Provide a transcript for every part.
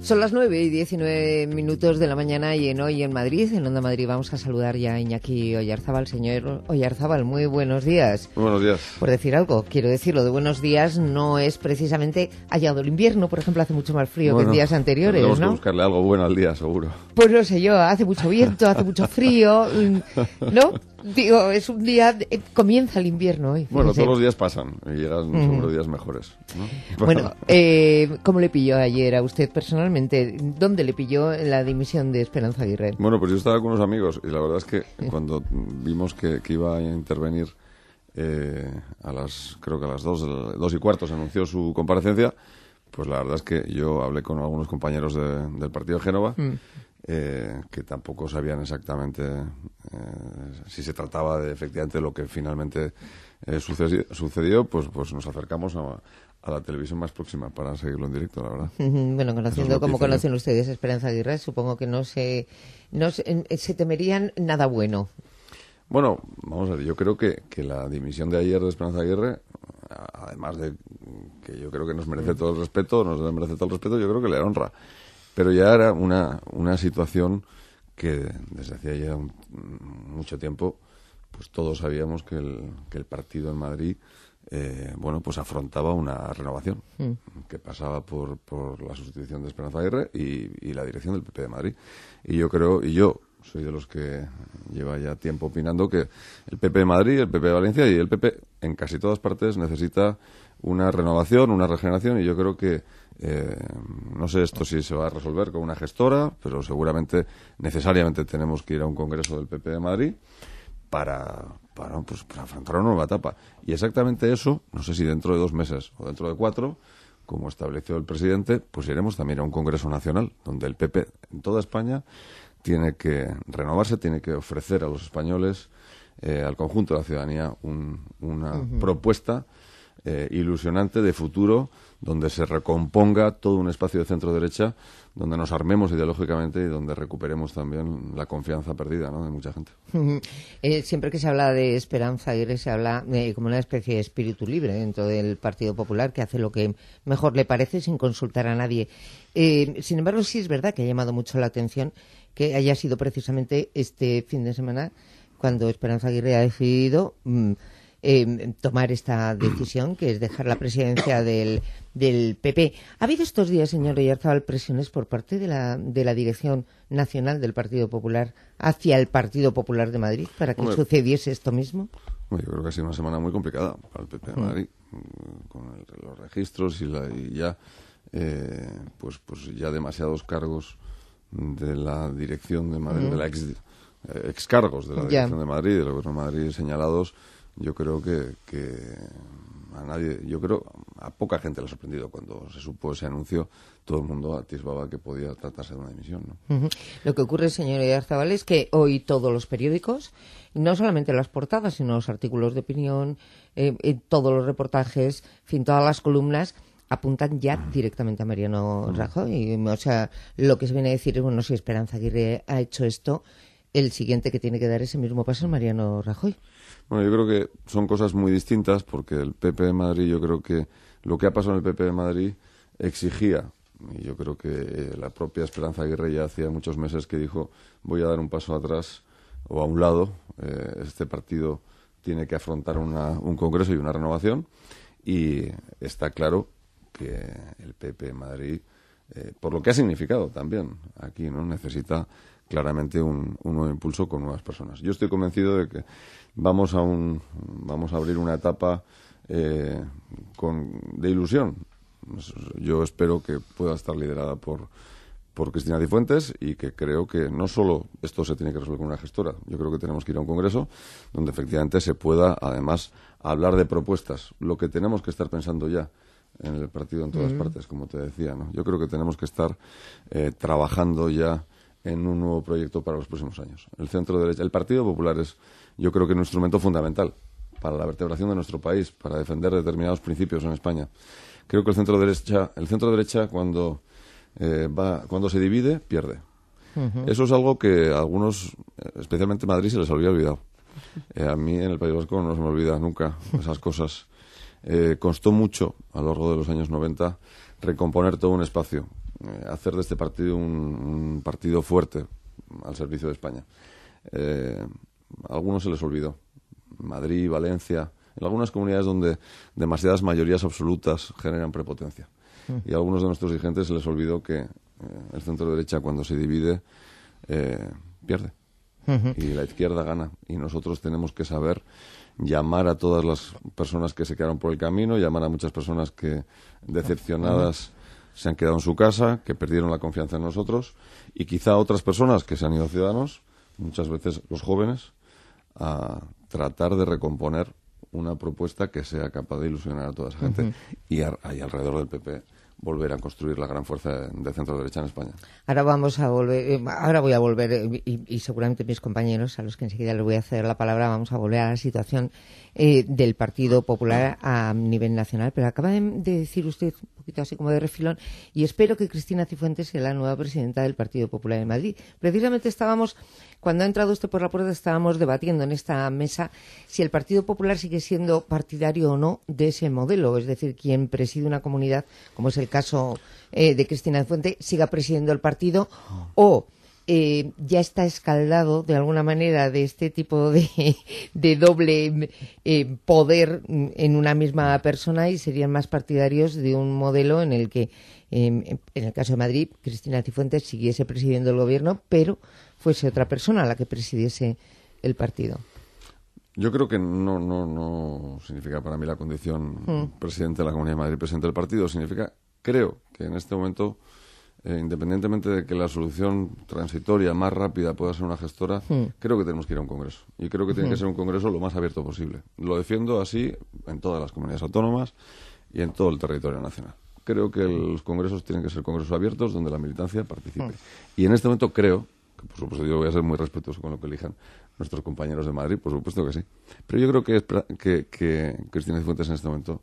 Son las 9:19 de la mañana y hoy en Madrid, en Onda Madrid, vamos a saludar ya a Iñaki Oyarzábal. Señor Oyarzábal, muy buenos días. Buenos días. Por decir algo, quiero decirlo de buenos días no es precisamente ha llegado el invierno, por ejemplo, hace mucho más frío que en días anteriores, tenemos ¿no? Que buscarle algo bueno al día, seguro. Pues no sé yo, hace mucho viento, hace mucho frío, ¿no? Digo, es un día, comienza el invierno hoy. Bueno, fíjese. todos los días pasan y llegan seguro días mejores, ¿no? Bueno, ¿cómo le pilló ayer a usted personalmente? ¿Dónde le pilló la dimisión de Esperanza Aguirre? Bueno, pues yo estaba con unos amigos y la verdad es que cuando vimos que iba a intervenir creo que a las 2:15 se anunció su comparecencia, pues la verdad es que yo hablé con algunos compañeros del partido de Génova que tampoco sabían exactamente si se trataba de efectivamente lo que finalmente sucedió, pues nos acercamos a la televisión más próxima para seguirlo en directo, la verdad. Bueno, conociendo como conocen ustedes a Esperanza Aguirre, supongo que no se temerían nada bueno. Bueno, vamos a ver, yo creo que la dimisión de ayer de Esperanza Aguirre, además de que yo creo que nos merece todo el respeto, yo creo que le honra. Pero ya era una situación que desde hacía ya mucho tiempo, pues todos sabíamos que el partido en Madrid, pues afrontaba una renovación que pasaba por la sustitución de Esperanza Aguirre y la dirección del PP de Madrid. Y yo soy de los que lleva ya tiempo opinando que el PP de Madrid, el PP de Valencia y el PP en casi todas partes necesita una renovación, una regeneración, y yo creo que no sé esto si se va a resolver con una gestora, pero seguramente necesariamente tenemos que ir a un congreso del PP de Madrid para afrontar una nueva etapa. Y exactamente eso, no sé si dentro de 2 meses o dentro de 4, como estableció el presidente, pues iremos también a un congreso nacional donde el PP en toda España tiene que renovarse, tiene que ofrecer a los españoles, al conjunto de la ciudadanía, una propuesta ilusionante de futuro, donde se recomponga todo un espacio de centro-derecha, donde nos armemos ideológicamente y donde recuperemos también la confianza perdida, ¿no?, de mucha gente. Siempre que se habla de Esperanza Aguirre se habla como una especie de espíritu libre dentro del Partido Popular, que hace lo que mejor le parece sin consultar a nadie. Sin embargo, sí es verdad que ha llamado mucho la atención que haya sido precisamente este fin de semana cuando Esperanza Aguirre ha decidido tomar esta decisión, que es dejar la presidencia del PP. ¿Ha habido estos días, señor Oyarzábal, presiones por parte de la dirección nacional del Partido Popular hacia el Partido Popular de Madrid para que sucediese esto mismo? Yo creo que ha sido una semana muy complicada para el PP de Madrid, con los registros y ya pues ya demasiados cargos de la dirección de Madrid, de la excargos de la dirección de Madrid, del Gobierno de Madrid señalados. Yo creo que a poca gente le ha sorprendido cuando se supo ese anuncio. Todo el mundo atisbaba que podía tratarse de una dimisión, ¿no? Lo que ocurre, señor Oyarzábal, es que hoy todos los periódicos, no solamente las portadas, sino los artículos de opinión, todos los reportajes, en fin, todas las columnas apuntan ya directamente a Mariano Rajoy. O sea, lo que se viene a decir es, bueno, si Esperanza Aguirre ha hecho esto, el siguiente que tiene que dar ese mismo paso es Mariano Rajoy. Bueno, yo creo que son cosas muy distintas, porque el PP de Madrid, yo creo que lo que ha pasado en el PP de Madrid exigía, y yo creo que la propia Esperanza Aguirre ya hacía muchos meses que dijo, voy a dar un paso atrás o a un lado, este partido tiene que afrontar un congreso y una renovación, y está claro que el PP de Madrid, por lo que ha significado también aquí, ¿no?, necesita claramente un nuevo impulso con nuevas personas. Yo estoy convencido de que vamos a abrir una etapa de ilusión. Yo espero que pueda estar liderada por Cristina Cifuentes, y que creo que no solo esto se tiene que resolver con una gestora. Yo creo que tenemos que ir a un congreso donde efectivamente se pueda, además, hablar de propuestas. Lo que tenemos que estar pensando ya en el partido en todas partes, como te decía, ¿no? Yo creo que tenemos que estar trabajando ya en un nuevo proyecto para los próximos años. El centro-derecha, el Partido Popular es, yo creo que, un instrumento fundamental para la vertebración de nuestro país, para defender determinados principios en España. Creo que el centro-derecha cuando se divide, pierde. Eso es algo que a algunos, especialmente en Madrid, se les había olvidado. A mí en el País Vasco no se me olvida nunca esas cosas. Costó mucho a lo largo de los años 90 recomponer todo un espacio hacer de este partido un partido fuerte al servicio de España. A algunos se les olvidó. Madrid, Valencia, en algunas comunidades donde demasiadas mayorías absolutas generan prepotencia. Y a algunos de nuestros dirigentes se les olvidó que el centro derecha, cuando se divide, pierde. Y la izquierda gana. Y nosotros tenemos que saber llamar a todas las personas que se quedaron por el camino, llamar a muchas personas que, decepcionadas, se han quedado en su casa, que perdieron la confianza en nosotros, y quizá a otras personas que se han ido a Ciudadanos, muchas veces los jóvenes, a tratar de recomponer una propuesta que sea capaz de ilusionar a toda esa gente. Y alrededor del PP volver a construir la gran fuerza de centro-derecha en España. Ahora voy a volver, y seguramente mis compañeros, a los que enseguida les voy a ceder la palabra, vamos a volver a la situación del Partido Popular a nivel nacional. Pero acaba de decir usted, un poquito así como de refilón, y espero que Cristina Cifuentes sea la nueva presidenta del Partido Popular de Madrid. Precisamente cuando ha entrado usted por la puerta, estábamos debatiendo en esta mesa si el Partido Popular sigue siendo partidario o no de ese modelo, es decir, quien preside una comunidad, como es el caso de Cristina Cifuentes, siga presidiendo el partido o ya está escaldado de alguna manera de este tipo de doble poder en una misma persona y serían más partidarios de un modelo en el que, en el caso de Madrid, Cristina Cifuentes siguiese presidiendo el gobierno, pero fuese otra persona la que presidiese el partido. Yo creo que no significa para mí la condición presidente de la Comunidad de Madrid, presidente del partido. Creo que en este momento, independientemente de que la solución transitoria más rápida pueda ser una gestora, creo que tenemos que ir a un congreso. Y creo que tiene que ser un congreso lo más abierto posible. Lo defiendo así en todas las comunidades autónomas y en todo el territorio nacional. Creo que los congresos tienen que ser congresos abiertos donde la militancia participe. Y en este momento creo, que por supuesto yo voy a ser muy respetuoso con lo que elijan nuestros compañeros de Madrid, por supuesto que sí. Pero yo creo que Cristina Cifuentes en este momento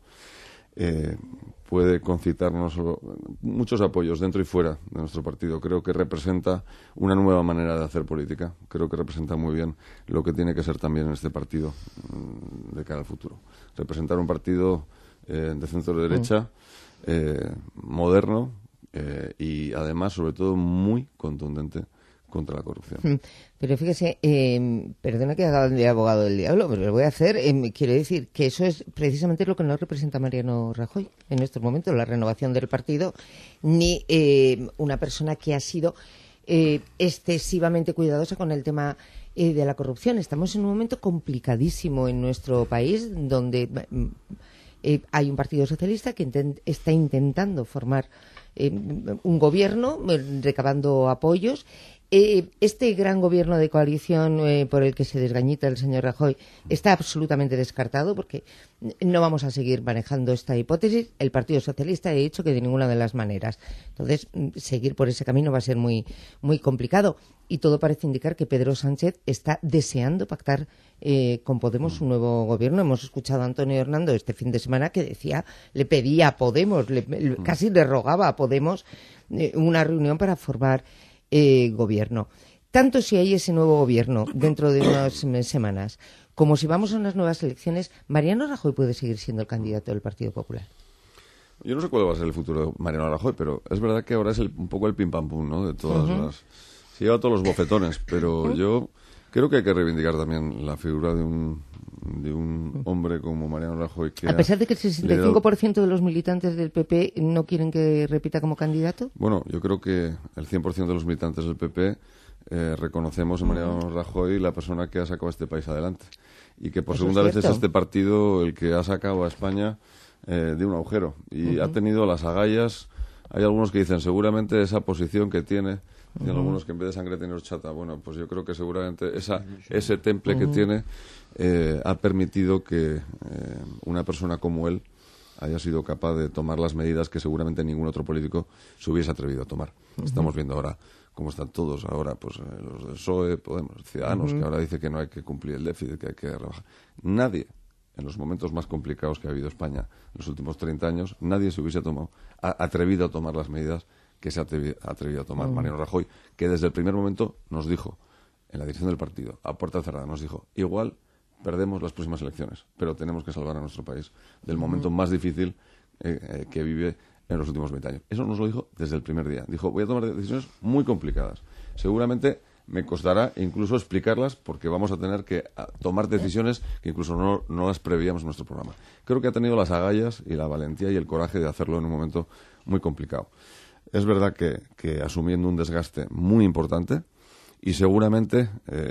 puede concitarnos muchos apoyos dentro y fuera de nuestro partido. Creo que representa una nueva manera de hacer política. Creo que representa muy bien lo que tiene que ser también este partido de cara al futuro. Representar un partido de centro derecha, moderno y además, sobre todo, muy contundente contra la corrupción. Pero fíjese, perdona que haga de abogado del diablo, pero lo voy a hacer. Quiero decir que eso es precisamente lo que no representa Mariano Rajoy en estos momentos, la renovación del partido, ni una persona que ha sido excesivamente cuidadosa con el tema de la corrupción. Estamos en un momento complicadísimo en nuestro país, donde hay un partido socialista que está intentando formar un gobierno, recabando apoyos. Este gran gobierno de coalición por el que se desgañita el señor Rajoy está absolutamente descartado porque no vamos a seguir manejando esta hipótesis. El Partido Socialista ha dicho que de ninguna de las maneras. Entonces, seguir por ese camino va a ser muy, muy complicado. Y todo parece indicar que Pedro Sánchez está deseando pactar con Podemos un nuevo gobierno. Hemos escuchado a Antonio Hernando este fin de semana que le pedía a Podemos, casi le rogaba a Podemos una reunión para formar gobierno. Tanto si hay ese nuevo gobierno dentro de unas semanas, como si vamos a unas nuevas elecciones, ¿Mariano Rajoy puede seguir siendo el candidato del Partido Popular? Yo no sé cuál va a ser el futuro de Mariano Rajoy, pero es verdad que ahora es un poco el pim pam pum, ¿no? De todas las... Se lleva todos los bofetones, pero yo creo que hay que reivindicar también la figura de un hombre como Mariano Rajoy. Que a pesar de que el 65% de los militantes del PP no quieren que repita como candidato. Bueno, yo creo que el 100% de los militantes del PP reconocemos en Mariano Rajoy la persona que ha sacado a este país adelante. Y que por segunda vez es este partido el que ha sacado a España de un agujero. Y ha tenido las agallas. Hay algunos que dicen seguramente esa posición que tiene. Y algunos que en vez de sangre tiene horchata. Bueno, pues yo creo que seguramente ese temple que tiene ha permitido que una persona como él haya sido capaz de tomar las medidas que seguramente ningún otro político se hubiese atrevido a tomar. Estamos viendo ahora cómo están todos ahora, pues los del PSOE, Podemos, Ciudadanos, que ahora dice que no hay que cumplir el déficit, que hay que rebajar. Nadie, en los momentos más complicados que ha habido España en los últimos 30 años, nadie se hubiese atrevido a tomar las medidas que se ha atrevido a tomar Mariano Rajoy, que desde el primer momento nos dijo, en la dirección del partido, a puerta cerrada, nos dijo, igual perdemos las próximas elecciones, pero tenemos que salvar a nuestro país del momento más difícil que vive en los últimos 20 años. Eso nos lo dijo desde el primer día. Dijo, voy a tomar decisiones muy complicadas. Seguramente me costará incluso explicarlas porque vamos a tener que tomar decisiones que incluso no las preveíamos en nuestro programa. Creo que ha tenido las agallas y la valentía y el coraje de hacerlo en un momento muy complicado. Es verdad que asumiendo un desgaste muy importante y seguramente,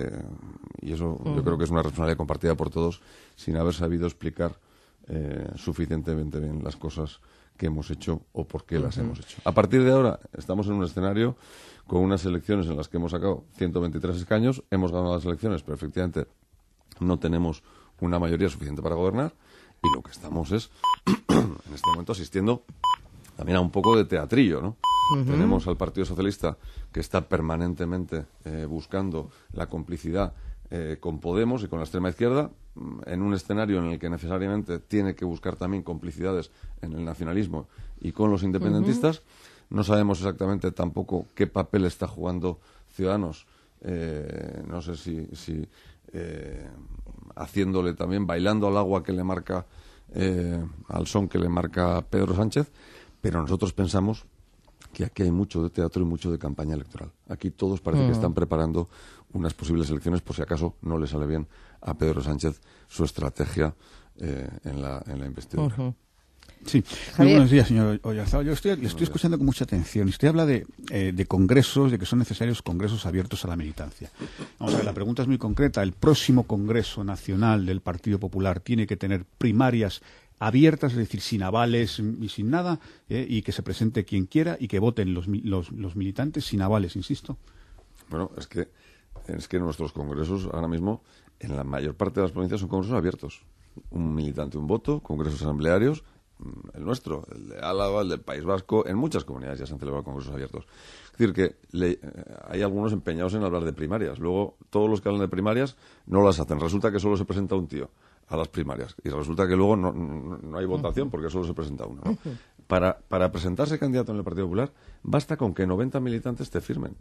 y eso yo creo que es una responsabilidad compartida por todos, sin haber sabido explicar suficientemente bien las cosas que hemos hecho o por qué las hemos hecho. A partir de ahora estamos en un escenario con unas elecciones en las que hemos sacado 123 escaños, hemos ganado las elecciones, pero efectivamente no tenemos una mayoría suficiente para gobernar y lo que estamos es, en este momento, asistiendo también a un poco de teatrillo, ¿no? Tenemos al Partido Socialista que está permanentemente buscando la complicidad con Podemos y con la extrema izquierda, en un escenario en el que necesariamente tiene que buscar también complicidades en el nacionalismo y con los independentistas. No sabemos exactamente tampoco qué papel está jugando Ciudadanos, no sé si haciéndole también, bailando al agua que le marca, al son que le marca Pedro Sánchez, pero nosotros pensamos que aquí hay mucho de teatro y mucho de campaña electoral. Aquí todos parece que están preparando unas posibles elecciones por si acaso no le sale bien a Pedro Sánchez su estrategia en la investidura. Sí, muy buenos días, señor Oyarzabal. Yo le estoy escuchando con mucha atención. Usted habla de congresos, de que son necesarios congresos abiertos a la militancia. Vamos a ver, la pregunta es muy concreta. ¿El próximo Congreso Nacional del Partido Popular tiene que tener primarias abiertas, es decir, sin avales y sin nada, y que se presente quien quiera y que voten los militantes sin avales, insisto? Bueno, es que nuestros congresos ahora mismo, en la mayor parte de las provincias, son congresos abiertos. Un militante, un voto, congresos asamblearios, el nuestro, el de Álava, el del País Vasco, en muchas comunidades ya se han celebrado congresos abiertos. Es decir, que hay algunos empeñados en hablar de primarias. Luego, todos los que hablan de primarias no las hacen. Resulta que solo se presenta un tío a las primarias. Y resulta que luego no hay votación porque solo se presenta uno, ¿no? Para presentarse candidato en el Partido Popular, basta con que 90 militantes te firmen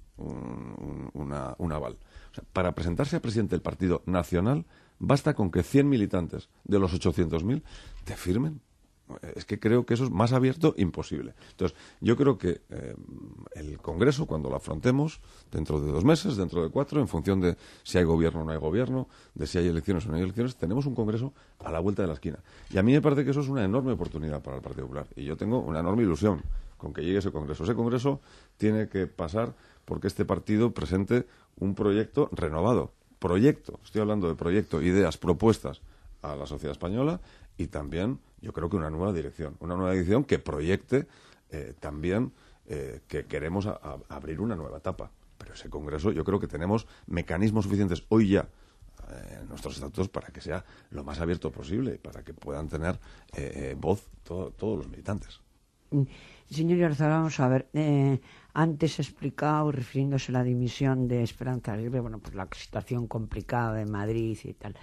un aval. O sea, para presentarse a presidente del Partido Nacional, basta con que 100 militantes de los 800.000 te firmen. Es que creo que eso es más abierto imposible. Entonces, yo creo que el Congreso, cuando lo afrontemos, dentro de 2 meses, dentro de 4, en función de si hay gobierno o no hay gobierno, de si hay elecciones o no hay elecciones, tenemos un Congreso a la vuelta de la esquina. Y a mí me parece que eso es una enorme oportunidad para el Partido Popular. Y yo tengo una enorme ilusión con que llegue ese Congreso. Ese Congreso tiene que pasar porque este partido presente un proyecto renovado. Estoy hablando de proyecto, ideas, propuestas a la sociedad española y también, yo creo que una nueva dirección que proyecte también que queremos abrir una nueva etapa. Pero ese Congreso, yo creo que tenemos mecanismos suficientes hoy ya en nuestros estatutos para que sea lo más abierto posible y para que puedan tener voz todos los militantes. Señor Oyarzabal, vamos a ver, antes he explicado, refiriéndose a la dimisión de Esperanza Aguirre, bueno, pues la situación complicada de Madrid y tal,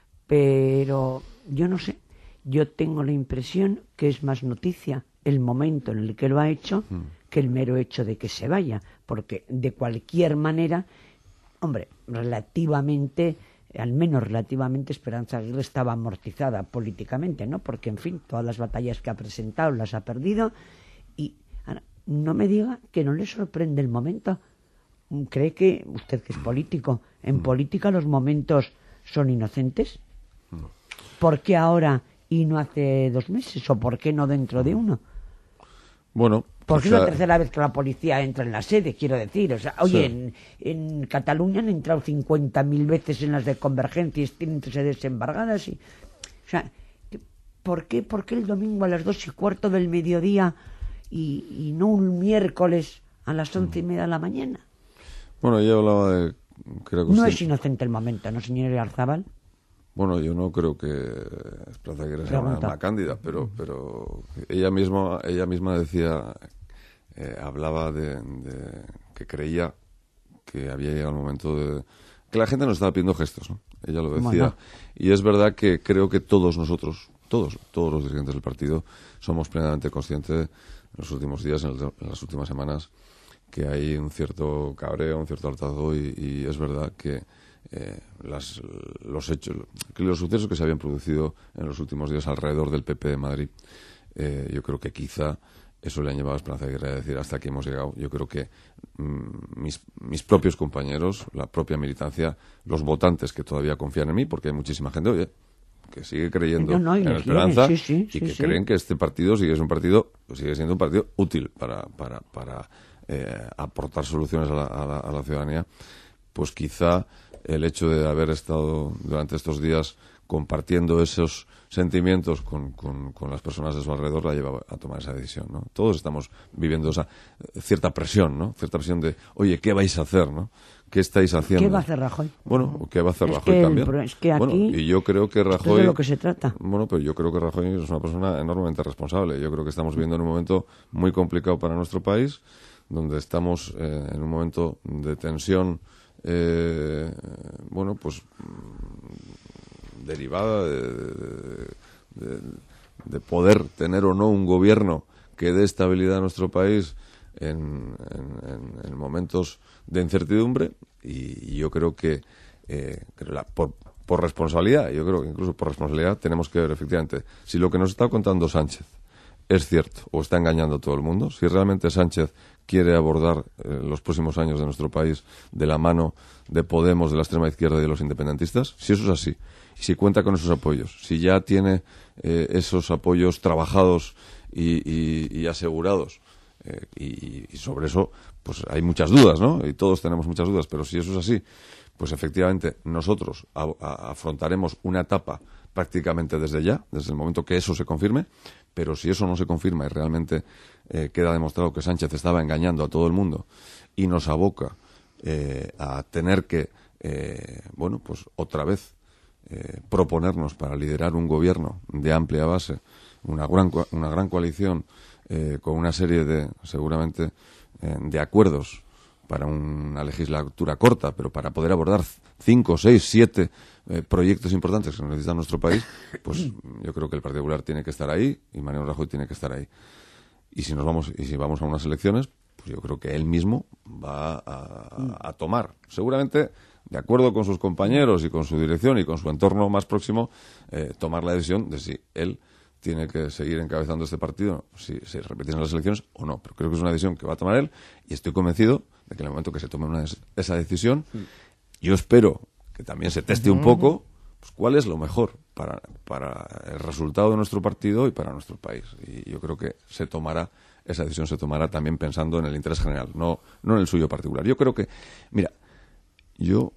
pero yo no sé, yo tengo la impresión que es más noticia el momento en el que lo ha hecho que el mero hecho de que se vaya, porque de cualquier manera, hombre, relativamente, al menos relativamente, Esperanza Aguirre estaba amortizada políticamente, ¿no? Porque, en fin, todas las batallas que ha presentado las ha perdido y ahora, no me diga que no le sorprende el momento. ¿Cree que usted, que es político, en política los momentos son inocentes? ¿Por qué ahora y no hace 2 meses? ¿O por qué no dentro de 1? Bueno, porque es la tercera vez que la policía entra en la sede, quiero decir. O sea, oye, sí. en Cataluña han entrado 50.000 veces en las de Convergencia y tienen sedes embargadas. O sea, ¿por qué el domingo a las 2:15 del mediodía y no un miércoles a las 11:30 de la mañana? Bueno, ella hablaba de... Creo que no usted... es inocente el momento, ¿no, señor Oyarzabal? Bueno, yo no creo que Esperanza Aguirre sea una cándida, pero ella misma decía, hablaba de que creía que había llegado el momento de... que la gente nos estaba pidiendo gestos, ¿no? Ella lo decía. Bueno. Y es verdad que creo que todos nosotros, todos los dirigentes del partido, somos plenamente conscientes en los últimos días, en las últimas semanas, que hay un cierto cabreo, un cierto hartazgo y es verdad que los sucesos que se habían producido en los últimos días alrededor del PP de Madrid, yo creo que quizá eso le han llevado a Esperanza Aguirre a decir hasta aquí hemos llegado. Yo creo que mis propios compañeros, la propia militancia, los votantes que todavía confían en mí, porque hay muchísima gente, oye, que sigue creyendo en la Esperanza y que creen que este partido sigue siendo un partido útil para aportar soluciones a la ciudadanía. Pues quizá el hecho de haber estado durante estos días compartiendo esos sentimientos con las personas de su alrededor la lleva a tomar esa decisión, ¿no? Todos estamos viviendo esa cierta presión, ¿no? Cierta presión de, oye, ¿qué vais a hacer, no? ¿Qué estáis haciendo? ¿Qué va a hacer Rajoy? Bueno, ¿qué va a hacer Rajoy también? Es que aquí, bueno, y yo creo que Rajoy... es de lo que se trata. Bueno, pero yo creo que Rajoy es una persona enormemente responsable. Yo creo que estamos viviendo en un momento muy complicado para nuestro país, donde estamos en un momento de tensión, bueno, pues derivada de poder tener o no un gobierno que dé estabilidad a nuestro país en momentos de incertidumbre, y yo creo que por responsabilidad, yo creo que incluso por responsabilidad tenemos que ver efectivamente si lo que nos está contando Sánchez es cierto o está engañando a todo el mundo, si realmente Sánchez quiere abordar los próximos años de nuestro país de la mano de Podemos, de la extrema izquierda y de los independentistas. Si eso es así, si cuenta con esos apoyos, si ya tiene esos apoyos trabajados y asegurados, y sobre eso pues hay muchas dudas, ¿no? Y todos tenemos muchas dudas, pero si eso es así, pues efectivamente nosotros afrontaremos una etapa prácticamente desde ya, desde el momento que eso se confirme. Pero si eso no se confirma y realmente queda demostrado que Sánchez estaba engañando a todo el mundo y nos aboca a tener que, bueno, pues otra vez proponernos para liderar un gobierno de amplia base, una gran coalición con una serie de, seguramente, de acuerdos para una legislatura corta, pero para poder abordar 5, 6, 7 proyectos importantes que necesita nuestro país, pues yo creo que el Partido Popular tiene que estar ahí y Mariano Rajoy tiene que estar ahí. Y si vamos a unas elecciones, pues yo creo que él mismo va a tomar, seguramente de acuerdo con sus compañeros y con su dirección y con su entorno más próximo, tomar la decisión de si él tiene que seguir encabezando este partido, si se repiten las elecciones o no. Pero creo que es una decisión que va a tomar él y estoy convencido de que en el momento que se tome esa decisión, yo espero que también se teste un poco pues, cuál es lo mejor para el resultado de nuestro partido y para nuestro país. Y yo creo que esa decisión se tomará también pensando en el interés general, no en el suyo particular. Yo creo que, mira, yo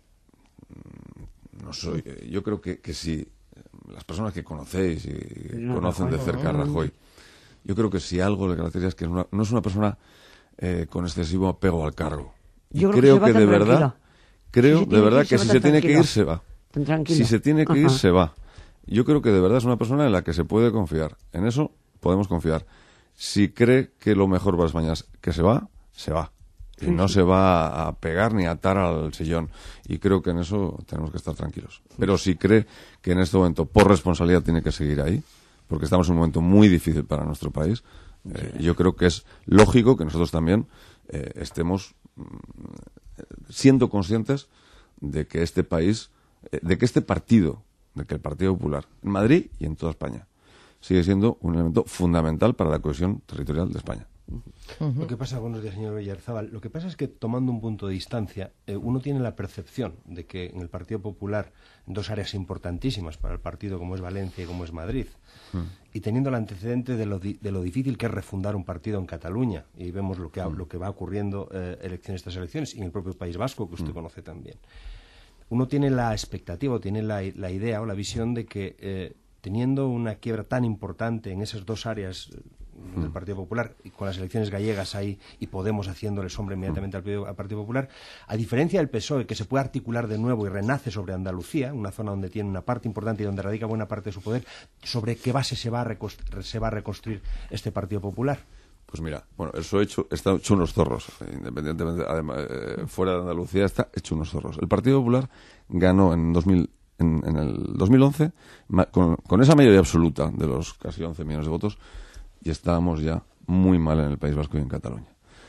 creo que si las personas que conocéis y conocen de cerca a Rajoy, yo creo que si algo le caracteriza es que no es una persona con excesivo apego al cargo. Yo creo que de verdad que si se tiene que ir, se va. Si se tiene que ir, se va. Yo creo que de verdad es una persona en la que se puede confiar. En eso podemos confiar. Si cree que lo mejor para España es que se va, se va. Y no se va a pegar ni a atar al sillón. Y creo que en eso tenemos que estar tranquilos. Pero si cree que en este momento, por responsabilidad, tiene que seguir ahí, porque estamos en un momento muy difícil para nuestro país, yo creo que es lógico que nosotros también estemos siendo conscientes de que este país, de que este partido, de que el Partido Popular, en Madrid y en toda España, sigue siendo un elemento fundamental para la cohesión territorial de España. Lo que pasa, buenos días, señor Oyarzábal, lo que pasa es que tomando un punto de distancia, uno tiene la percepción de que en el Partido Popular, en dos áreas importantísimas para el partido como es Valencia y como es Madrid, y teniendo el antecedente de lo difícil que es refundar un partido en Cataluña, y vemos lo que va ocurriendo elecciones tras elecciones, y en el propio País Vasco, que usted conoce también, uno tiene la expectativa, tiene la idea o la visión de que teniendo una quiebra tan importante en esas dos áreas del Partido Popular, y con las elecciones gallegas ahí y Podemos haciéndole sombra inmediatamente al Partido Popular, a diferencia del PSOE, que se puede articular de nuevo y renace sobre Andalucía, una zona donde tiene una parte importante y donde radica buena parte de su poder, ¿sobre qué base se va a reconstruir este Partido Popular? Pues mira, bueno, está hecho unos zorros, independientemente, además, fuera de Andalucía está hecho unos zorros. El Partido Popular ganó en el 2011 con esa mayoría absoluta de los casi 11 millones de votos, y estábamos ya muy mal en el País Vasco y en Cataluña.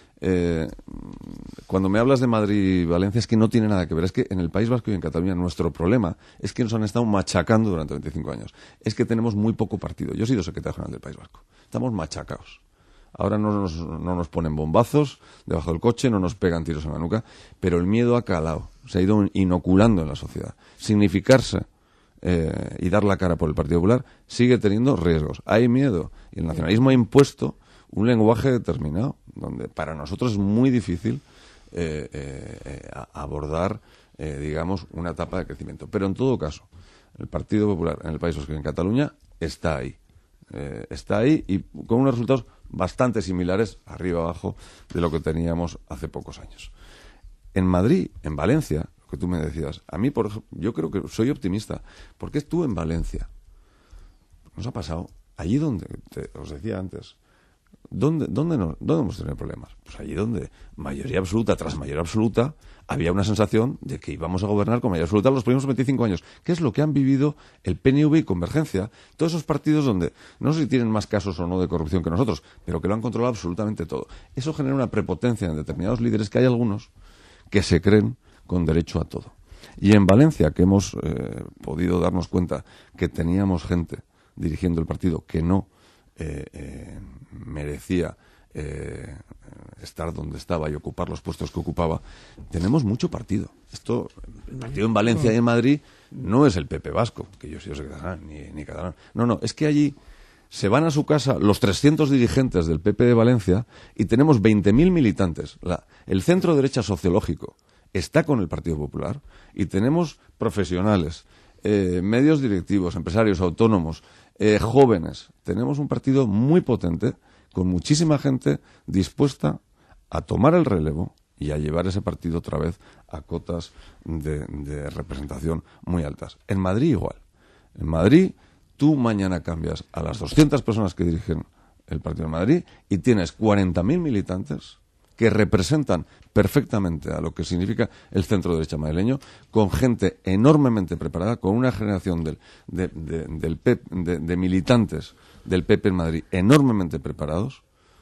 Cuando me hablas de Madrid y Valencia es que no tiene nada que ver. Es que en el País Vasco y en Cataluña nuestro problema es que nos han estado machacando durante 25 años. Es que tenemos muy poco partido. Yo he sido secretario general del País Vasco. Estamos machacados. ahora no nos ponen bombazos debajo del coche, no nos pegan tiros en la nuca, pero el miedo ha calado, se ha ido inoculando en la sociedad. Significarse y dar la cara por el Partido Popular sigue teniendo riesgos. Hay miedo y el nacionalismo ha impuesto un lenguaje determinado, donde para nosotros es muy difícil abordar, digamos, una etapa de crecimiento. Pero en todo caso, el Partido Popular en el País Vasco y en Cataluña está ahí. Está ahí y con unos resultados bastante similares, arriba abajo, de lo que teníamos hace pocos años. En Madrid, en Valencia, lo que tú me decías, a mí, por ejemplo, yo creo que soy optimista, porque estuve en Valencia. Nos ha pasado allí donde, os decía antes, ¿dónde hemos tenido problemas? Pues allí donde mayoría absoluta tras mayoría absoluta había una sensación de que íbamos a gobernar con mayoría absoluta los próximos 25 años, que es lo que han vivido el PNV y Convergencia, todos esos partidos donde no sé si tienen más casos o no de corrupción que nosotros, pero que lo han controlado absolutamente todo. Eso genera una prepotencia en determinados líderes, que hay algunos que se creen con derecho a todo. Y en Valencia, que hemos podido darnos cuenta que teníamos gente dirigiendo el partido que no merecía estar donde estaba y ocupar los puestos que ocupaba, tenemos mucho partido. El partido en Valencia y en Madrid no es el PP vasco, que yo sé catalán, ni catalán. No, es que allí se van a su casa los 300 dirigentes del PP de Valencia y tenemos 20.000 militantes. El centro derecha sociológico está con el Partido Popular y tenemos profesionales, medios directivos, empresarios, autónomos, jóvenes. Tenemos un partido muy potente, con muchísima gente dispuesta a tomar el relevo y a llevar ese partido otra vez a cotas de representación muy altas. En Madrid igual. En Madrid tú mañana cambias a las 200 personas que dirigen el Partido de Madrid y tienes 40.000 militantes que representan perfectamente a lo que significa el centro derecha madrileño, con gente enormemente preparada, con una generación de militantes del PP en Madrid enormemente preparados,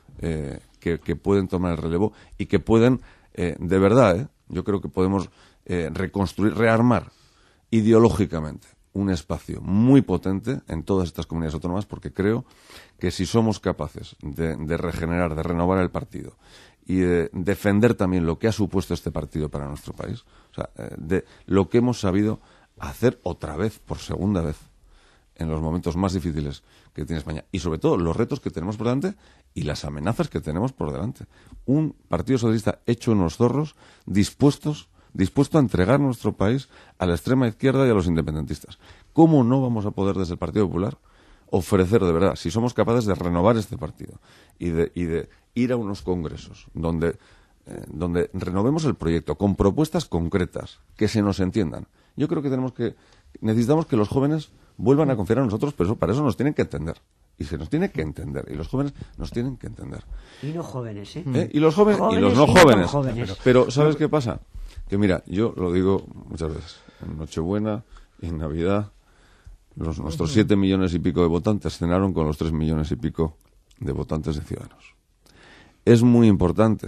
que pueden tomar el relevo y que pueden, de verdad, yo creo que podemos reconstruir, rearmar ideológicamente un espacio muy potente en todas estas comunidades autónomas, porque creo que si somos capaces de regenerar, de renovar el partido y de defender también lo que ha supuesto este partido para nuestro país, o sea, de lo que hemos sabido hacer otra vez, por segunda vez, en los momentos más difíciles que tiene España, y sobre todo los retos que tenemos por delante y las amenazas que tenemos por delante. Un partido socialista hecho unos zorros, dispuesto a entregar nuestro país a la extrema izquierda y a los independentistas. ¿Cómo no vamos a poder desde el Partido Popular ofrecer de verdad, si somos capaces de renovar este partido y de ir a unos congresos donde renovemos el proyecto con propuestas concretas que se nos entiendan? Yo creo que necesitamos que los jóvenes vuelvan a confiar en nosotros, pero para eso nos tienen que entender. Y se nos tiene que entender. Y los jóvenes nos tienen que entender. Y no jóvenes, Y los jóvenes y los no jóvenes. Pero ¿sabes qué pasa? Que mira, yo lo digo muchas veces. En Nochebuena y en Navidad, nuestros 7 millones y pico de votantes cenaron con los 3 millones y pico de votantes de Ciudadanos. Es muy importante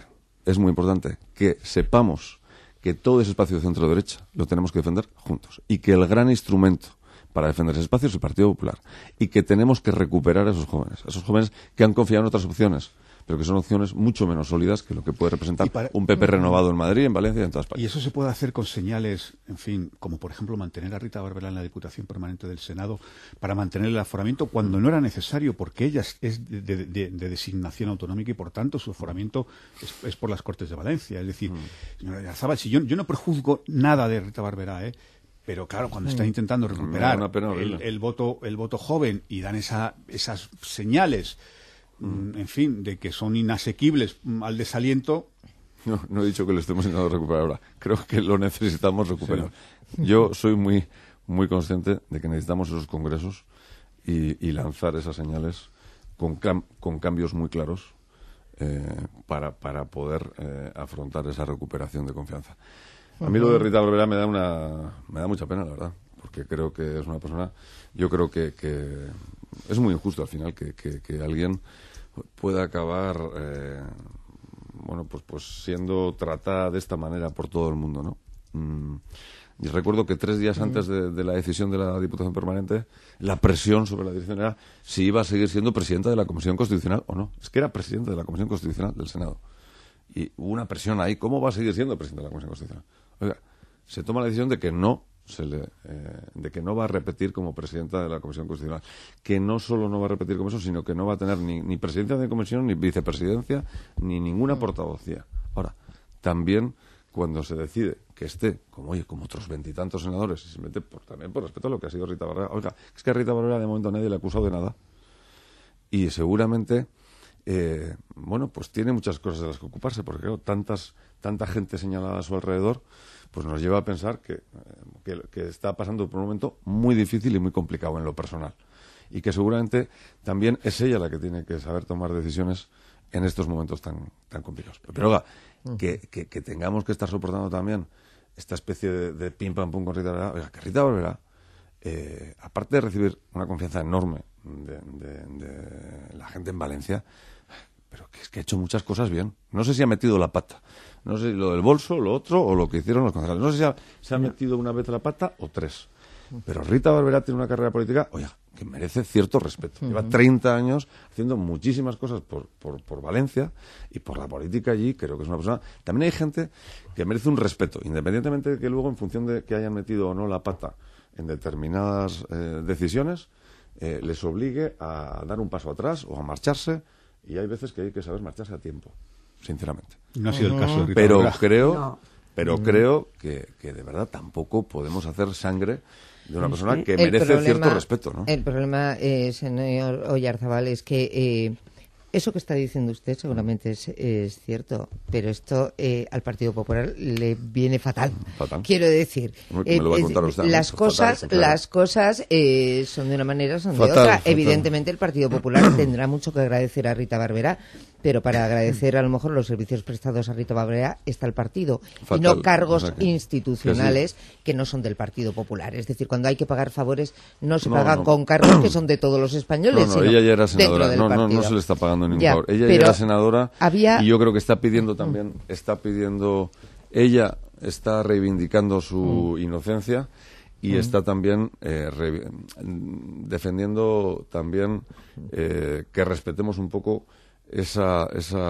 que sepamos que todo ese espacio de centro-derecha lo tenemos que defender juntos. Y que el gran instrumento para defender ese espacio es el Partido Popular. Y que tenemos que recuperar a esos jóvenes que han confiado en otras opciones, pero que son opciones mucho menos sólidas que lo que puede representar un PP renovado en Madrid, en Valencia y en todas partes. Y eso se puede hacer con señales, en fin, como por ejemplo mantener a Rita Barberá en la Diputación Permanente del Senado para mantener el aforamiento cuando no era necesario, porque ella es de designación autonómica y por tanto su aforamiento es por las Cortes de Valencia. Es decir, señora Oyarzabal, si yo no prejuzgo nada de Rita Barberá, pero claro, cuando están intentando recuperar el voto joven y dan esas señales, en fin, de que son inasequibles al desaliento. No he dicho que lo estemos intentando recuperar ahora. Creo que lo necesitamos recuperar. Sí. Yo soy muy, muy consciente de que necesitamos esos congresos y lanzar esas señales con cambios muy claros para poder afrontar esa recuperación de confianza. A mí lo de Rita Barberá me da mucha pena, la verdad, porque creo que es una persona, yo creo que es muy injusto al final que alguien pueda acabar pues siendo tratada de esta manera por todo el mundo, ¿no? y recuerdo que 3 días antes de la decisión de la Diputación Permanente, la presión sobre la dirección era si iba a seguir siendo presidenta de la Comisión Constitucional o no. Es que era presidenta de la Comisión Constitucional del Senado. Y hubo una presión ahí. ¿Cómo va a seguir siendo presidenta de la Comisión Constitucional? Oiga, se toma la decisión de que no va a repetir como presidenta de la Comisión Constitucional. Que no solo no va a repetir como eso, sino que no va a tener ni presidencia de comisión, ni vicepresidencia, ni ninguna portavocía. Ahora, también cuando se decide que esté, como otros 20 y tantos senadores, y simplemente también por respeto a lo que ha sido Rita Barberá. Oiga, es que a Rita Barberá de momento nadie le ha acusado de nada. Y seguramente, pues tiene muchas cosas de las que ocuparse, porque claro, tanta gente señalada a su alrededor, pues nos lleva a pensar que está pasando por un momento muy difícil y muy complicado en lo personal. Y que seguramente también es ella la que tiene que saber tomar decisiones en estos momentos tan complicados. Pero oiga, que tengamos que estar soportando también esta especie de pim pam pum con Rita Barberá. Oiga, que Rita Barberá, aparte de recibir una confianza enorme de la gente en Valencia, pero que es que ha hecho muchas cosas bien. No sé si ha metido la pata. No sé si lo del bolso, lo otro o lo que hicieron los concejales. No sé si se ha metido una vez la pata o 3. Pero Rita Barberá tiene una carrera política, oiga, que merece cierto respeto. Lleva 30 años haciendo muchísimas cosas por Valencia y por la política allí. Creo que es una persona... También hay gente que merece un respeto, independientemente de que luego, en función de que hayan metido o no la pata en determinadas decisiones, les obligue a dar un paso atrás o a marcharse. Y hay veces que hay que saber marcharse a tiempo, sinceramente. No ha sido el caso de Rita Barberá. Pero creo que de verdad tampoco podemos hacer sangre de una persona que merece cierto respeto, ¿no? El problema, señor Oyarzábal, es que eso que está diciendo usted seguramente es cierto, pero esto al Partido Popular le viene fatal. Quiero decir, las cosas son de una manera, son de otra. Evidentemente el Partido Popular tendrá mucho que agradecer a Rita Barberá, pero para agradecer a lo mejor los servicios prestados a Rita Barberá está el partido y no cargos institucionales que no son del Partido Popular. Es decir, cuando hay que pagar favores no se pagan con cargos que son de todos los españoles. No, ella ya era senadora, no se le está pagando ningún favor. Ella ya era senadora y yo creo que está pidiendo también, ella está reivindicando su inocencia y está también defendiendo también que respetemos un poco esa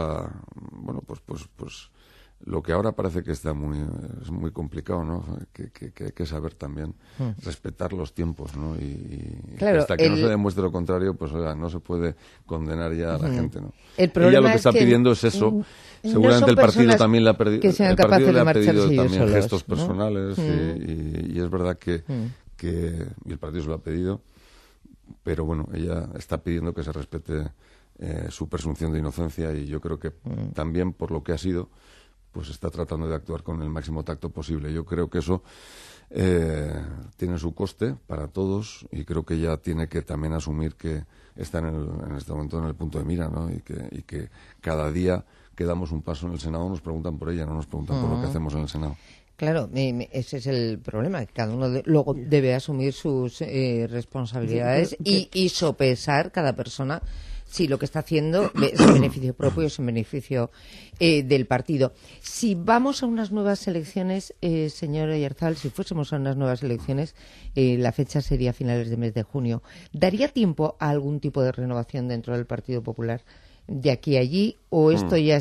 pues lo que ahora parece que es muy complicado, ¿no? Que hay que saber también respetar los tiempos, ¿no? Y claro, hasta que no se demuestre lo contrario, pues oiga, no se puede condenar ya a la gente, ¿no? Ella lo que está pidiendo es eso. Seguramente el partido también le ha pedido, el partido le ha pedido también gestos personales, y es verdad que y el partido se lo ha pedido, pero bueno, ella está pidiendo que se respete su presunción de inocencia, y yo creo que también por lo que ha sido, pues está tratando de actuar con el máximo tacto posible. Yo creo que eso tiene su coste para todos, y creo que ella tiene que también asumir que está en este momento en el punto de mira, ¿no? Y que cada día que damos un paso en el Senado nos preguntan por ella, no nos preguntan por lo que hacemos en el Senado. Claro, ese es el problema, que cada uno luego debe asumir sus responsabilidades y sopesar cada persona si lo que está haciendo es en beneficio propio o es en beneficio del partido. Si vamos a unas nuevas elecciones, señor Oyarzábal, si fuésemos a unas nuevas elecciones, la fecha sería a finales de mes de junio. ¿Daría tiempo a algún tipo de renovación dentro del Partido Popular de aquí a allí, o esto ya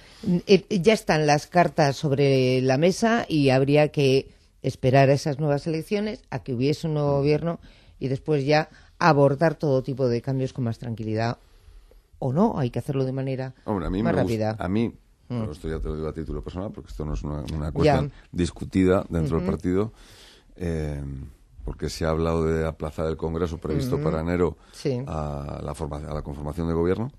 están las cartas sobre la mesa y habría que esperar a esas nuevas elecciones, a que hubiese un nuevo gobierno y después ya abordar todo tipo de cambios con más tranquilidad? ¿O no? Hay que hacerlo de manera más rápida. A mí, bueno, esto ya te lo digo a título personal, porque esto no es una cuestión discutida dentro del partido, porque se ha hablado de aplazar el Congreso previsto para enero a la conformación de gobierno.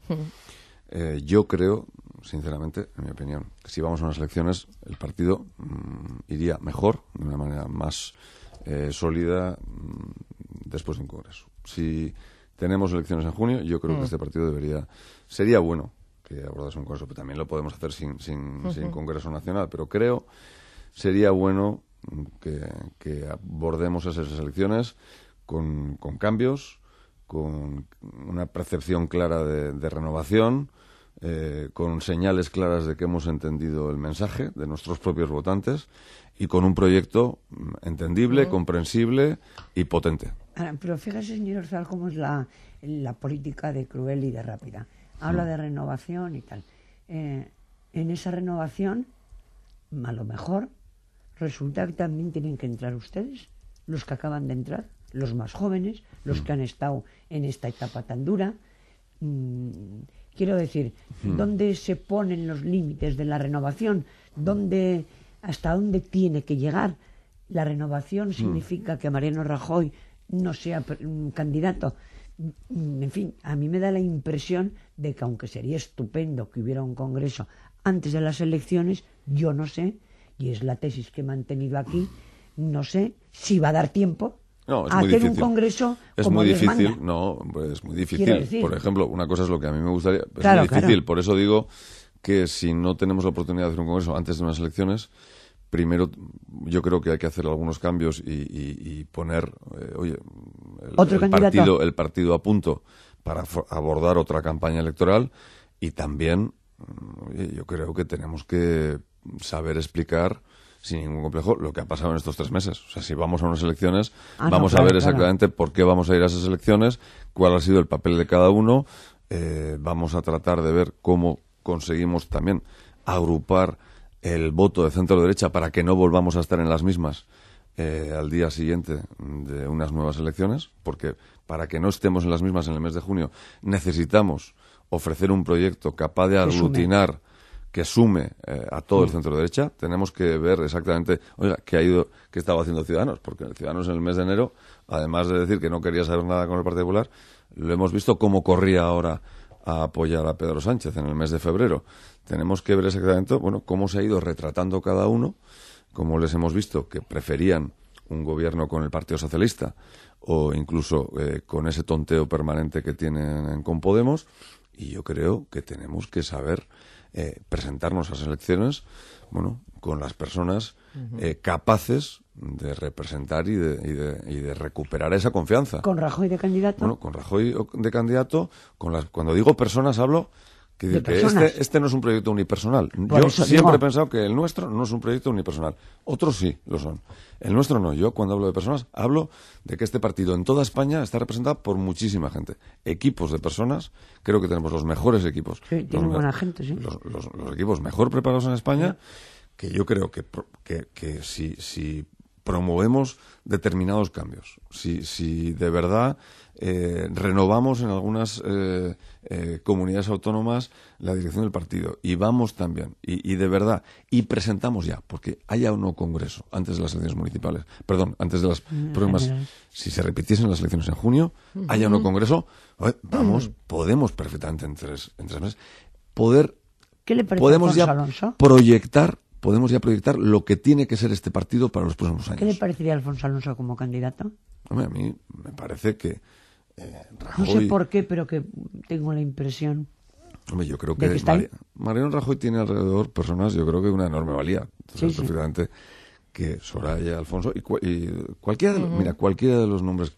Yo creo, sinceramente, en mi opinión, que si vamos a unas elecciones, el partido iría mejor, de una manera más sólida, después de un Congreso. Si tenemos elecciones en junio, yo creo que este partido sería bueno que abordase un Congreso, pero también lo podemos hacer sin Congreso Nacional, pero creo sería bueno que abordemos esas elecciones con cambios, con una percepción clara de renovación, con señales claras de que hemos entendido el mensaje de nuestros propios votantes y con un proyecto entendible, comprensible y potente. Pero fíjese, señor Orzal, cómo es la política de cruel y de rápida. Habla de renovación y tal. En esa renovación, a lo mejor, resulta que también tienen que entrar ustedes, los que acaban de entrar, los más jóvenes, los que han estado en esta etapa tan dura. Quiero decir, ¿dónde se ponen los límites de la renovación? ¿Hasta dónde tiene que llegar? La renovación significa que Mariano Rajoy no sea candidato. En fin, a mí me da la impresión de que, aunque sería estupendo que hubiera un congreso antes de las elecciones, yo no sé, y es la tesis que he mantenido aquí, no sé si va a dar tiempo a hacer un congreso como Dios manda. Es muy difícil. Por ejemplo, una cosa es lo que a mí me gustaría, es muy difícil. Claro. Por eso digo que si no tenemos la oportunidad de hacer un congreso antes de unas elecciones, primero yo creo que hay que hacer algunos cambios y poner, el partido a punto para abordar otra campaña electoral, y también yo creo que tenemos que saber explicar sin ningún complejo lo que ha pasado en estos 3 meses. O sea, si vamos a unas elecciones, vamos a ver exactamente por qué vamos a ir a esas elecciones, cuál ha sido el papel de cada uno, vamos a tratar de ver cómo conseguimos también agrupar el voto de centro-derecha para que no volvamos a estar en las mismas al día siguiente de unas nuevas elecciones, porque para que no estemos en las mismas en el mes de junio necesitamos ofrecer un proyecto capaz de aglutinar, que sume a todo el centro-derecha. Tenemos que ver exactamente, qué estaba haciendo Ciudadanos, porque Ciudadanos en el mes de enero, además de decir que no quería saber nada con el Partido Popular, lo hemos visto cómo corría ahora a apoyar a Pedro Sánchez en el mes de febrero. Tenemos que ver exactamente cómo se ha ido retratando cada uno, cómo les hemos visto que preferían un gobierno con el Partido Socialista o incluso con ese tonteo permanente que tienen con Podemos, y yo creo que tenemos que saber presentarnos a las elecciones con las personas capaces de representar y de recuperar esa confianza. ¿Con Rajoy de candidato? Con Rajoy de candidato. Cuando digo personas hablo que este no es un proyecto unipersonal. Yo siempre he pensado que el nuestro no es un proyecto unipersonal. Otros sí lo son. El nuestro no. Yo, cuando hablo de personas, hablo de que este partido en toda España está representado por muchísima gente. Equipos de personas. Creo que tenemos los mejores equipos. Sí, tienen buena gente, sí. Los equipos mejor preparados en España, que yo creo que si promovemos determinados cambios, si de verdad renovamos en algunas comunidades autónomas la dirección del partido, y vamos también, y de verdad, y presentamos ya, porque haya un nuevo congreso antes de las elecciones municipales, antes de las próximas, si se repitiesen las elecciones en junio, haya un nuevo congreso, podemos perfectamente en tres meses ¿Qué le parece podemos a Alfonso Alonso? Podemos ya proyectar lo que tiene que ser este partido para los próximos años. ¿Qué le parecería a Alfonso Alonso como candidato? Hombre, a mí me parece que Rajoy... No sé por qué, pero que tengo la impresión... Hombre, yo creo que Mariano Rajoy tiene alrededor personas, yo creo que una enorme valía. Entonces, perfectamente que Soraya, Alfonso y cualquiera de los nombres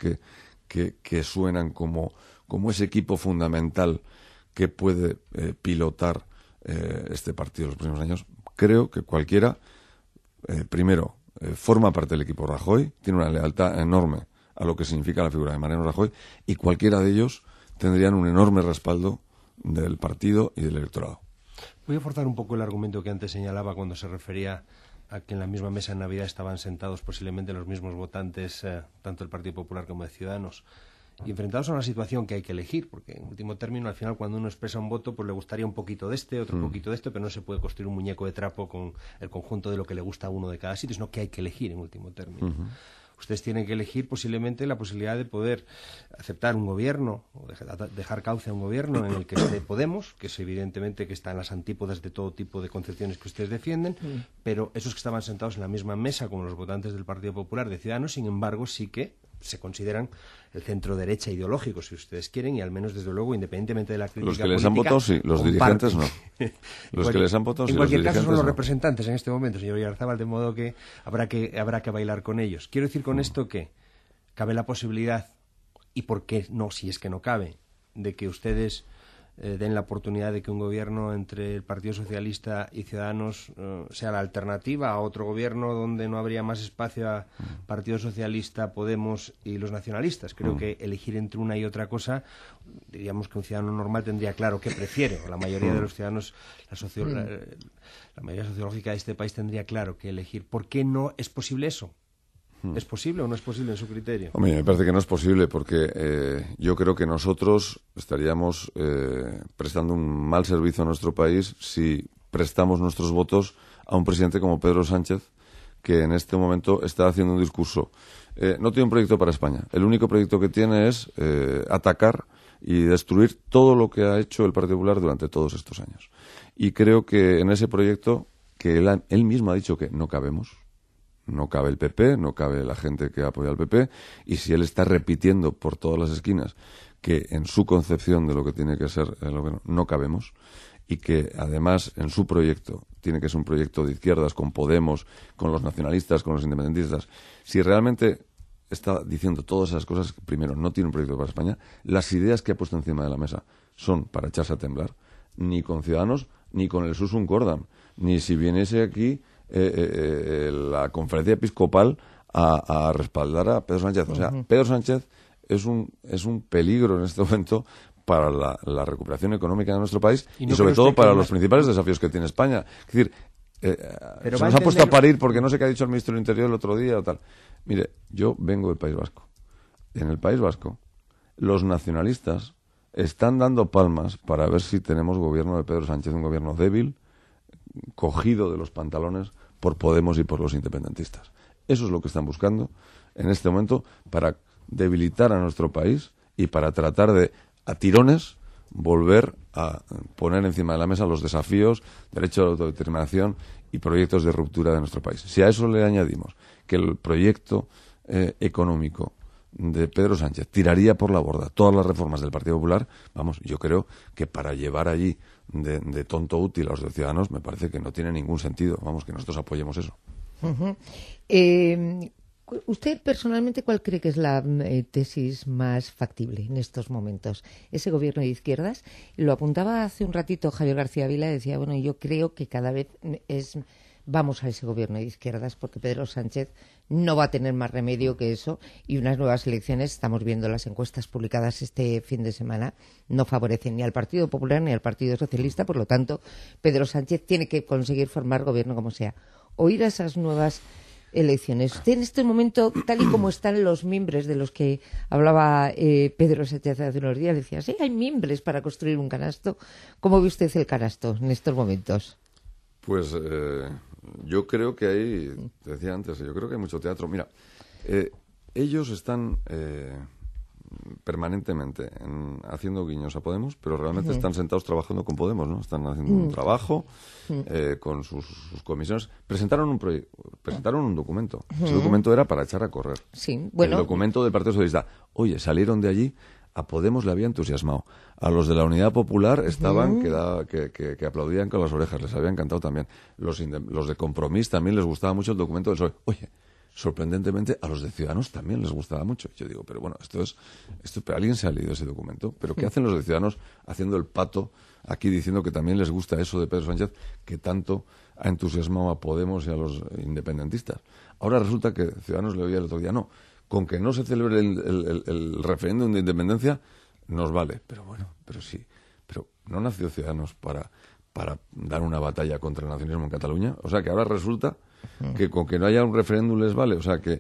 que suenan como ese equipo fundamental que puede pilotar este partido en los próximos años. Creo que cualquiera, primero, forma parte del equipo Rajoy, tiene una lealtad enorme a lo que significa la figura de Mariano Rajoy, y cualquiera de ellos tendrían un enorme respaldo del partido y del electorado. Voy a forzar un poco el argumento que antes señalaba cuando se refería a que en la misma mesa en Navidad estaban sentados posiblemente los mismos votantes, tanto del Partido Popular como de Ciudadanos, y enfrentados a una situación que hay que elegir, porque en último término, al final, cuando uno expresa un voto, pues le gustaría un poquito de otro poquito de pero no se puede construir un muñeco de trapo con el conjunto de lo que le gusta a uno de cada sitio, sino que hay que elegir en último término. Ustedes tienen que elegir posiblemente la posibilidad de poder aceptar un gobierno, o dejar cauce a un gobierno en el que esté Podemos, que es evidentemente que está en las antípodas de todo tipo de concepciones que ustedes defienden, pero esos que estaban sentados en la misma mesa como los votantes del Partido Popular, de Ciudadanos, sin embargo, sí que se consideran el centro derecha ideológico, si ustedes quieren, y al menos, desde luego, independientemente de la crítica política... Los que les han votado, sí. Los dirigentes, no. Los que les han votado, sí. En cualquier caso, son los representantes en este momento, señor Oyarzabal, de modo que habrá que bailar con ellos. Quiero decir con esto que cabe la posibilidad, y por qué no, si es que no cabe, de que ustedes den la oportunidad de que un gobierno entre el Partido Socialista y Ciudadanos sea la alternativa a otro gobierno donde no habría más espacio a Partido Socialista, Podemos y los nacionalistas. Creo que elegir entre una y otra cosa, diríamos que un ciudadano normal tendría claro qué prefiere, o la mayoría de los ciudadanos, la mayoría sociológica de este país tendría claro qué elegir. ¿Por qué no es posible eso? ¿Es posible o no es posible en su criterio? Hombre, me parece que no es posible porque yo creo que nosotros estaríamos prestando un mal servicio a nuestro país si prestamos nuestros votos a un presidente como Pedro Sánchez, que en este momento está haciendo un discurso. No tiene un proyecto para España. El único proyecto que tiene es atacar y destruir todo lo que ha hecho el Partido Popular durante todos estos años. Y creo que en ese proyecto, que él mismo ha dicho que no cabemos, no cabe el PP, no cabe la gente que apoya al PP, y si él está repitiendo por todas las esquinas que en su concepción de lo que tiene que ser el gobierno no cabemos, y que además en su proyecto tiene que ser un proyecto de izquierdas con Podemos, con los nacionalistas, con los independentistas, si realmente está diciendo todas esas cosas, primero, no tiene un proyecto para España, las ideas que ha puesto encima de la mesa son para echarse a temblar, ni con Ciudadanos, ni con el Sursum Cordan, ni si viniese aquí la conferencia episcopal a respaldar a Pedro Sánchez. O sea, Pedro Sánchez es un peligro en este momento para la recuperación económica de nuestro país y sobre todo para los principales desafíos que tiene España. Es decir, se nos ha puesto a parir porque no sé qué ha dicho el ministro del Interior el otro día o tal. Mire, yo vengo del País Vasco. En el País Vasco, los nacionalistas están dando palmas para ver si tenemos gobierno de Pedro Sánchez, un gobierno débil, cogido de los pantalones por Podemos y por los independentistas. Eso es lo que están buscando en este momento para debilitar a nuestro país y para tratar de, a tirones, volver a poner encima de la mesa los desafíos, derecho a la autodeterminación y proyectos de ruptura de nuestro país. Si a eso le añadimos que el proyecto económico de Pedro Sánchez tiraría por la borda todas las reformas del Partido Popular, vamos, yo creo que para llevar allí de tonto útil a los ciudadanos me parece que no tiene ningún sentido, vamos, que nosotros apoyemos eso. ¿Usted personalmente cuál cree que es la tesis más factible en estos momentos? ¿Ese gobierno de izquierdas? Lo apuntaba hace un ratito Javier García Vila, decía, bueno, yo creo que cada vez vamos a ese gobierno de izquierdas porque Pedro Sánchez no va a tener más remedio que eso y unas nuevas elecciones, estamos viendo las encuestas publicadas este fin de semana, no favorecen ni al Partido Popular ni al Partido Socialista, por lo tanto Pedro Sánchez tiene que conseguir formar gobierno como sea. O ir a esas nuevas elecciones. Usted en este momento, tal y como están los mimbres de los que hablaba Pedro Sánchez hace unos días, decía, sí, hay mimbres para construir un canasto. ¿Cómo ve usted el canasto en estos momentos? Pues yo creo que hay, te decía antes, yo creo que hay mucho teatro. Mira, ellos están permanentemente haciendo guiños a Podemos, pero realmente están sentados trabajando con Podemos, ¿no? Están haciendo un trabajo con sus comisiones. Presentaron un documento. Ese documento era para echar a correr. Sí, bueno. El documento del Partido Socialista. Oye, salieron de allí. A Podemos le había entusiasmado. A los de la Unidad Popular estaban que aplaudían con las orejas. Les había encantado también. Los de Compromís también les gustaba mucho el documento del PSOE. Oye, sorprendentemente a los de Ciudadanos también les gustaba mucho. Yo digo, pero bueno, pero alguien se ha leído ese documento. ¿Pero qué hacen los de Ciudadanos haciendo el pato aquí diciendo que también les gusta eso de Pedro Sánchez que tanto ha entusiasmado a Podemos y a los independentistas? Ahora resulta que Ciudadanos le oía el otro día, no. Con que no se celebre el referéndum de independencia, nos vale. Pero bueno, pero sí. Pero no nació Ciudadanos para dar una batalla contra el nacionalismo en Cataluña. O sea, que ahora resulta que con que no haya un referéndum les vale. O sea, que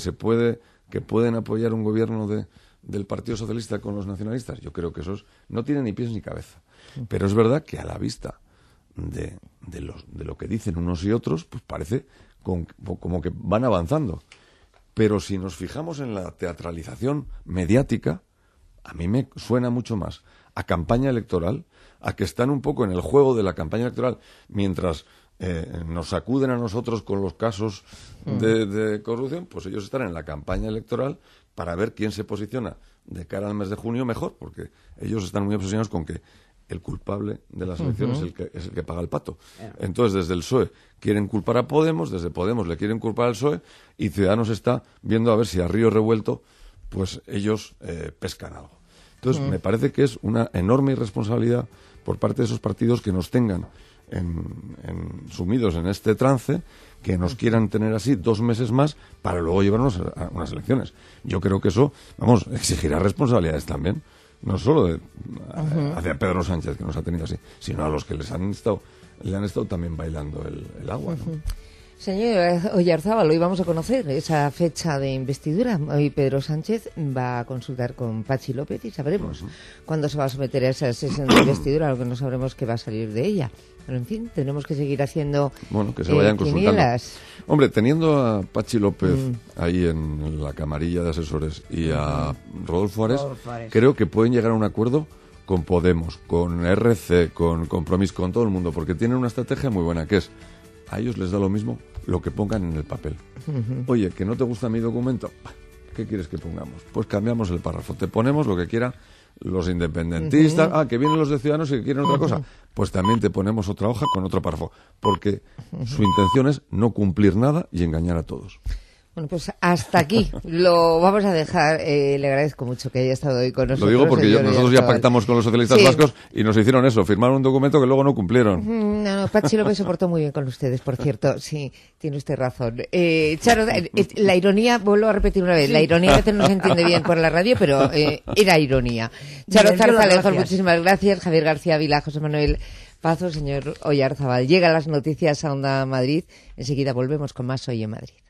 pueden apoyar un gobierno del Partido Socialista con los nacionalistas. Yo creo que eso no tiene ni pies ni cabeza. Pero es verdad que a la vista de lo que dicen unos y otros, pues parece como que van avanzando. Pero si nos fijamos en la teatralización mediática, a mí me suena mucho más a campaña electoral, a que están un poco en el juego de la campaña electoral, mientras nos sacuden a nosotros con los casos de corrupción, pues ellos están en la campaña electoral para ver quién se posiciona de cara al mes de junio mejor, porque ellos están muy obsesionados con que el culpable de las elecciones es el que paga el pato. Entonces, desde el PSOE quieren culpar a Podemos, desde Podemos le quieren culpar al PSOE, y Ciudadanos está viendo a ver si a río revuelto, pues ellos pescan algo. Entonces, me parece que es una enorme irresponsabilidad por parte de esos partidos que nos tengan sumidos en este trance, que nos quieran tener así 2 meses más para luego llevarnos a unas elecciones. Yo creo que eso, exigirá responsabilidades también, no solo hacia Pedro Sánchez, que nos ha tenido así, sino a los que le han estado también bailando el agua, ¿no? Señor Oyarzábal, hoy vamos a conocer esa fecha de investidura. Hoy Pedro Sánchez va a consultar con Patxi López y sabremos cuándo se va a someter a esa sesión de investidura, lo que no sabremos qué va a salir de ella. Pero, en fin, tenemos que seguir haciendo que se vayan consultando. quinielas. Hombre, teniendo a Patxi López ahí en la camarilla de asesores y a Rodolfo Ares, creo que pueden llegar a un acuerdo con Podemos, con RC, con Compromís, con todo el mundo, porque tienen una estrategia muy buena, que es, a ellos les da lo mismo lo que pongan en el papel. Oye, ¿que no te gusta mi documento? ¿Qué quieres que pongamos? Pues cambiamos el párrafo. Te ponemos lo que quiera los independentistas. Que vienen los de Ciudadanos y que quieren otra cosa. Pues también te ponemos otra hoja con otro párrafo. Porque su intención es no cumplir nada y engañar a todos. Bueno, pues hasta aquí lo vamos a dejar. Le agradezco mucho que haya estado hoy con nosotros. Lo digo porque nosotros ya pactamos con los socialistas vascos y nos hicieron eso, firmaron un documento que luego no cumplieron. No, Patxi López se portó muy bien con ustedes, por cierto. Sí, tiene usted razón. Charo, la ironía, vuelvo a repetir una vez, la ironía a veces no se entiende bien por la radio, pero era ironía. Charo Zarzalejos, muchísimas gracias. Javier García Vila, José Manuel Pazo, señor Oyarzábal. Llegan las noticias a Onda Madrid. Enseguida volvemos con más Hoy en Madrid.